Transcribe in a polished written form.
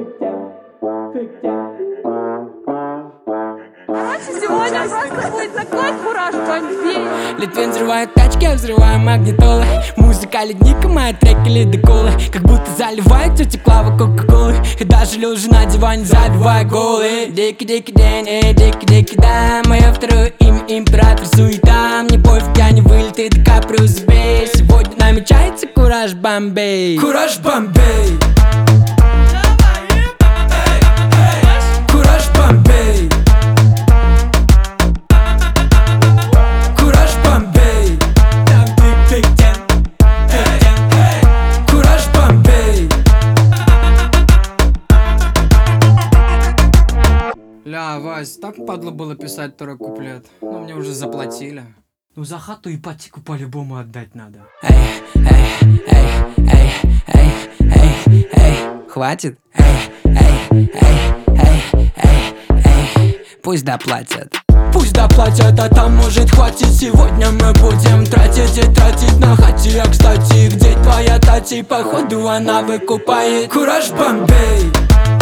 Короче, сегодня просто будет такой кураж бомбей. Литвин взрывает тачки, я взрываю магнитолы. Музыка ледника, мои треки ледоколы. Как будто заливает тетя Клава кока-колы. И даже лежа на диване забивая голы. Дикий-дикий день, дикий-дикий да. Мое второе имя император суета. Мне пофиг, я не вылитый Ди Каприо, забей. Сегодня намечается кураж Бомбей. Кураж Бомбей. Кураж Бомбей. Кураж Бомбей. Кураж Бомбей. Ля, Вась, так падло было писать второй куплет. Но мне уже заплатили. Ну за хату ипотеку по-любому отдать надо. Эй, хватит? Эй, пусть доплатят. Пусть доплатят, а там может хватит. Сегодня мы будем тратить и тратить на хате. А кстати, где твоя тати? Походу она выкупает. Кураж Бомбей.